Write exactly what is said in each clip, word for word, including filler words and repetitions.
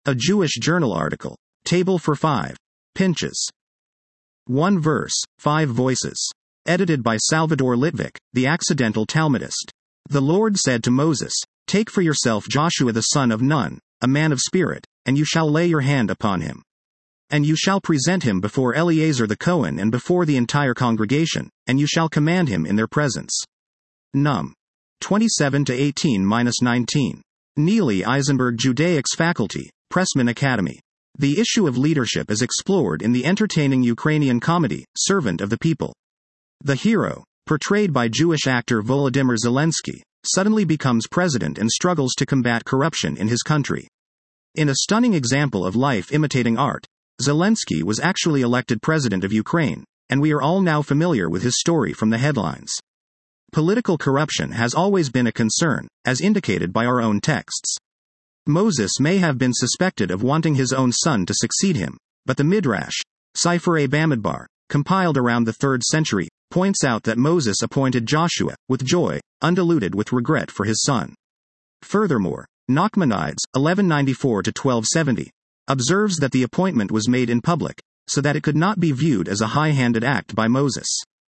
A Jewish journal article. Table for five. Pinches. One verse, five voices. Edited by Salvador Litvik, the accidental Talmudist. The Lord said to Moses, "Take for yourself Joshua the son of Nun, a man of spirit, and you shall lay your hand upon him. And you shall present him before Eleazar the Cohen and before the entire congregation, and you shall command him in their presence." Num. twenty-seven to eighteen to nineteen. Neely Eisenberg Judaics Faculty, Pressman Academy. The issue of leadership is explored in the entertaining Ukrainian comedy, Servant of the People. The hero, portrayed by Jewish actor Volodymyr Zelensky, suddenly becomes president and struggles to combat corruption in his country. In a stunning example of life imitating art, Zelensky was actually elected president of Ukraine, and we are all now familiar with his story from the headlines. Political corruption has always been a concern, as indicated by our own texts. Moses may have been suspected of wanting his own son to succeed him, but the Midrash, Sefer Bamidbar, compiled around the third century, points out that Moses appointed Joshua, with joy, undiluted with regret for his son. Furthermore, Nachmanides, eleven ninety-four to twelve seventy, observes that the appointment was made in public, so that it could not be viewed as a high-handed act by Moses.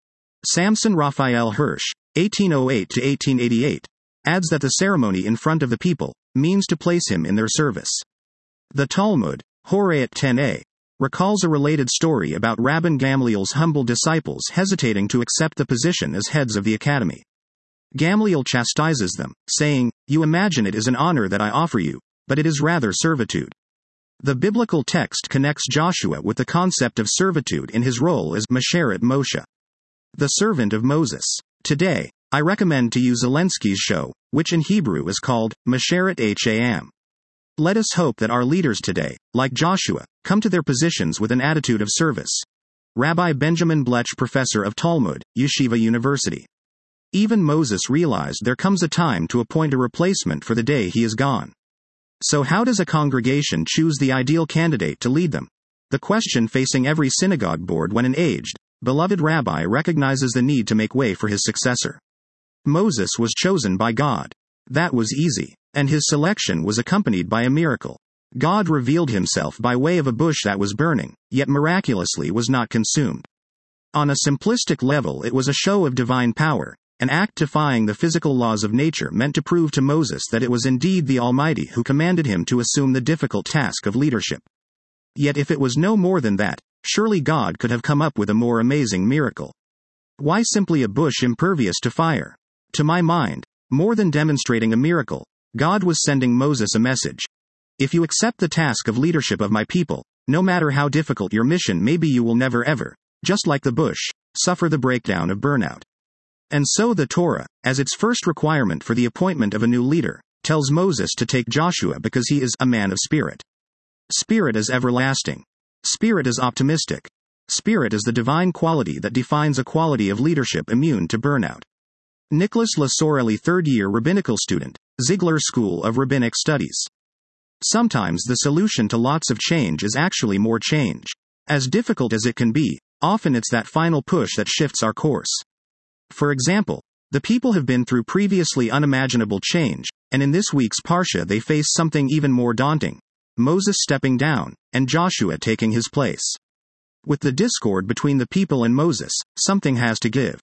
Samson Raphael Hirsch, eighteen oh eight to eighteen eighty-eight, adds that the ceremony in front of the people means to place him in their service. The Talmud, Horayat ten a, recalls a related story about Rabban Gamliel's humble disciples hesitating to accept the position as heads of the academy. Gamliel chastises them, saying, "You imagine it is an honor that I offer you, but it is rather servitude." The biblical text connects Joshua with the concept of servitude in his role as Masheret Moshe, the servant of Moses. Today, I recommend to you Zelensky's show, which in Hebrew is called Masheret Ham. Let us hope that our leaders today, like Joshua, come to their positions with an attitude of service. Rabbi Benjamin Blech, professor of Talmud, Yeshiva University. Even Moses realized there comes a time to appoint a replacement for the day he is gone. So how does a congregation choose the ideal candidate to lead them? The question facing every synagogue board when an aged, beloved rabbi recognizes the need to make way for his successor. Moses was chosen by God. That was easy. And his selection was accompanied by a miracle. God revealed himself by way of a bush that was burning, yet miraculously was not consumed. On a simplistic level, it was a show of divine power, an act defying the physical laws of nature meant to prove to Moses that it was indeed the Almighty who commanded him to assume the difficult task of leadership. Yet if it was no more than that, surely God could have come up with a more amazing miracle. Why simply a bush impervious to fire? To my mind, more than demonstrating a miracle, God was sending Moses a message. If you accept the task of leadership of my people, no matter how difficult your mission may be, you will never ever, just like the bush, suffer the breakdown of burnout. And so the Torah, as its first requirement for the appointment of a new leader, tells Moses to take Joshua because he is a man of spirit. Spirit is everlasting. Spirit is optimistic. Spirit is the divine quality that defines a quality of leadership immune to burnout. Nicholas Lasorelli, third-year rabbinical student, Ziegler School of Rabbinic Studies. Sometimes the solution to lots of change is actually more change. As difficult as it can be, often it's that final push that shifts our course. For example, the people have been through previously unimaginable change, and in this week's Parsha they face something even more daunting: Moses stepping down, and Joshua taking his place. With the discord between the people and Moses, something has to give.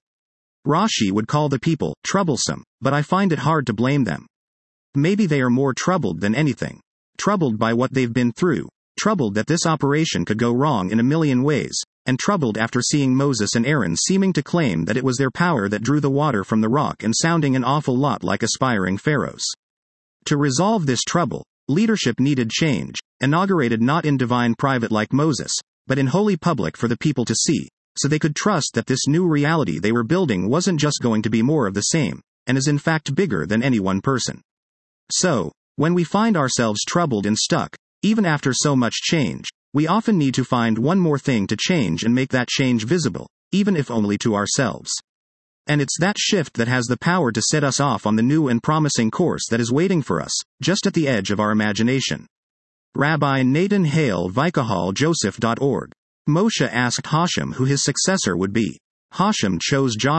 Rashi would call the people troublesome, but I find it hard to blame them. Maybe they are more troubled than anything. Troubled by what they've been through, troubled that this operation could go wrong in a million ways, and troubled after seeing Moses and Aaron seeming to claim that it was their power that drew the water from the rock and sounding an awful lot like aspiring pharaohs. To resolve this trouble, leadership needed change, inaugurated not in divine private like Moses, but in holy public for the people to see, so they could trust that this new reality they were building wasn't just going to be more of the same, and is in fact bigger than any one person. So, when we find ourselves troubled and stuck, even after so much change, we often need to find one more thing to change and make that change visible, even if only to ourselves. And it's that shift that has the power to set us off on the new and promising course that is waiting for us, just at the edge of our imagination. Rabbi Nathan Hale, Vikahal Joseph dot org. Moshe asked Hashem who his successor would be. Hashem chose Joshua.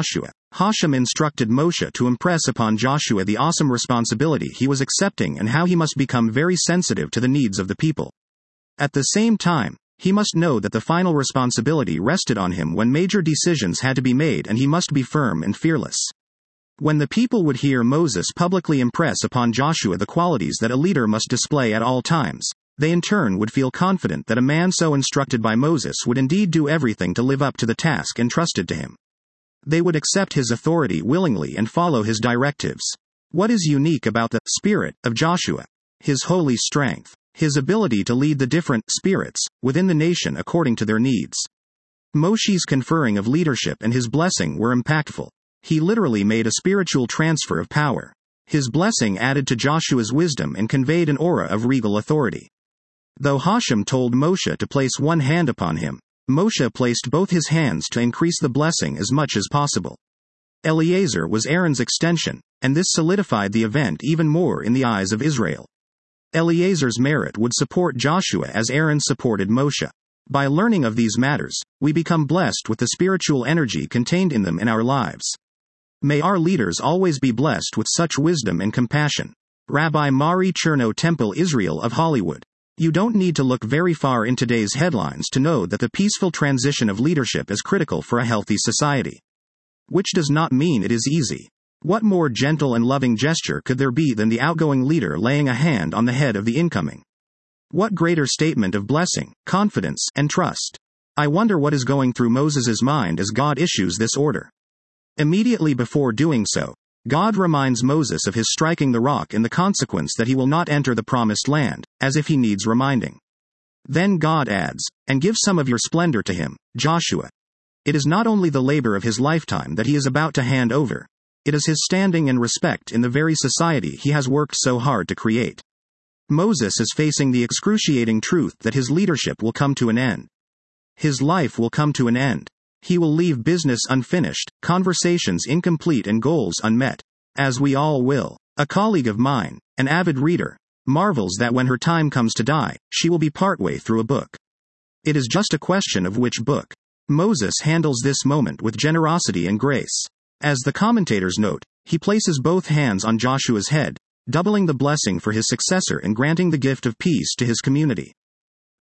Hashem instructed Moshe to impress upon Joshua the awesome responsibility he was accepting and how he must become very sensitive to the needs of the people. At the same time, he must know that the final responsibility rested on him when major decisions had to be made, and he must be firm and fearless. When the people would hear Moses publicly impress upon Joshua the qualities that a leader must display at all times, they in turn would feel confident that a man so instructed by Moses would indeed do everything to live up to the task entrusted to him. They would accept his authority willingly and follow his directives. What is unique about the spirit of Joshua? His holy strength. His ability to lead the different spirits within the nation according to their needs. Moshe's conferring of leadership and his blessing were impactful. He literally made a spiritual transfer of power. His blessing added to Joshua's wisdom and conveyed an aura of regal authority. Though Hashem told Moshe to place one hand upon him, Moshe placed both his hands to increase the blessing as much as possible. Eleazar was Aaron's extension, and this solidified the event even more in the eyes of Israel. Eleazar's merit would support Joshua as Aaron supported Moshe. By learning of these matters, we become blessed with the spiritual energy contained in them in our lives. May our leaders always be blessed with such wisdom and compassion. Rabbi Mari Cherno, Temple Israel of Hollywood. You don't need to look very far in today's headlines to know that the peaceful transition of leadership is critical for a healthy society. Which does not mean it is easy. What more gentle and loving gesture could there be than the outgoing leader laying a hand on the head of the incoming? What greater statement of blessing, confidence, and trust? I wonder what is going through Moses' mind as God issues this order. Immediately before doing so, God reminds Moses of his striking the rock and the consequence that he will not enter the promised land, as if he needs reminding. Then God adds, "And give some of your splendor to him, Joshua." It is not only the labor of his lifetime that he is about to hand over. It is his standing and respect in the very society he has worked so hard to create. Moses is facing the excruciating truth that his leadership will come to an end. His life will come to an end. He will leave business unfinished, conversations incomplete, and goals unmet. As we all will. A colleague of mine, an avid reader, marvels that when her time comes to die, she will be partway through a book. It is just a question of which book. Moses handles this moment with generosity and grace. As the commentators note, he places both hands on Joshua's head, doubling the blessing for his successor and granting the gift of peace to his community.